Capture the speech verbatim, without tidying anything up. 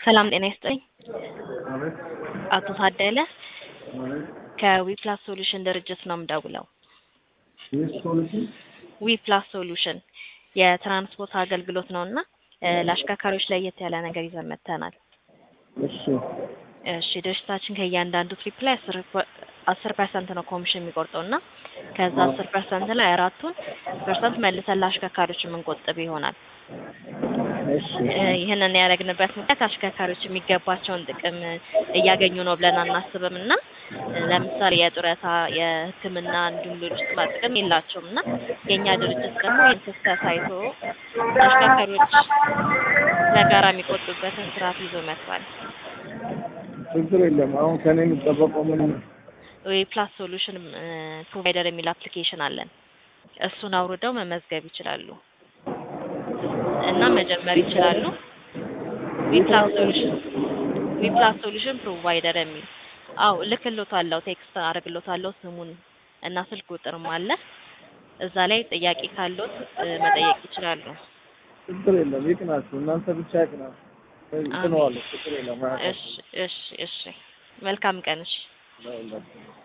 ሰላም ጤና ይስጥልኝ። ማለት አቶ ታደለ ማለት ከዊፕላስ ሶሉሽን ድርጅት ነው የምደውለው። የሶሉሽን ዊፕላስ ሶሉሽን የትራንስፖርት አገልግሎት ነውና ለአሽከርካሪዎች ለየት ያለ ነገር ይዘን መጥተናል። እሺ እሺ ድርጅታችን ከእያንዳንዱ ትሪፕ ላይ አስር ፐርሰንት ነው ኮሚሽን የሚቆርጠውና ከዛ አስር ፐርሰንት ላይ አራቱን ፐርሰንት መልሰን ለአሽከርካሪዎች የምንቆጥብ ይሆናል። እሺ ይሄንን ያደረግንበት ምክንያት አሽከርካሪዎች የሚገባቸውን ጥቅም እያገኙ ነው ብለን አናስብም እና ለምሳሌ የጡረታ የሕክምና እንዲሁም ሌሎች ጥቅማ ጥቅም የላቸውም እና የእኛ ድርጅት ደግሞ ይህን ክፍተት አይቶ አሽከርካሪዎች በጋራ የሚቆጡበትን ስርዓት ይዞ መጥቷል። ችግር የለም። አሁን ከኔ የሚጠበቀው ምን ነው? ዊፕላስ ሶሉሽን ፕሮቫይደር የሚል አፕሊኬሽን አለን። እሱን አውርደው መመዝገብ ይችላሉ እና መጀመር ይችላሉ። ዊፕላስ ሶሉሽን ዊፕላስ ሶሉሽን ፕሮቫይደር የሚል አው ልክልዎታለሁ፣ ቴክስት አደርግልዎታለሁ ስሙን እና ስልክ ቁጥርም አለ። እዛ ላይ ጥያቄ ካለዎት መጠየቅ ይችላሉ። ችግር የለም። ይቅናችሁ፣ እናንተ ብቻ ይቅናችሁ። ይቅናዋለሁ። ችግር የለም። እሺ እሺ እሺ መልካም ቀን። እሺ ነው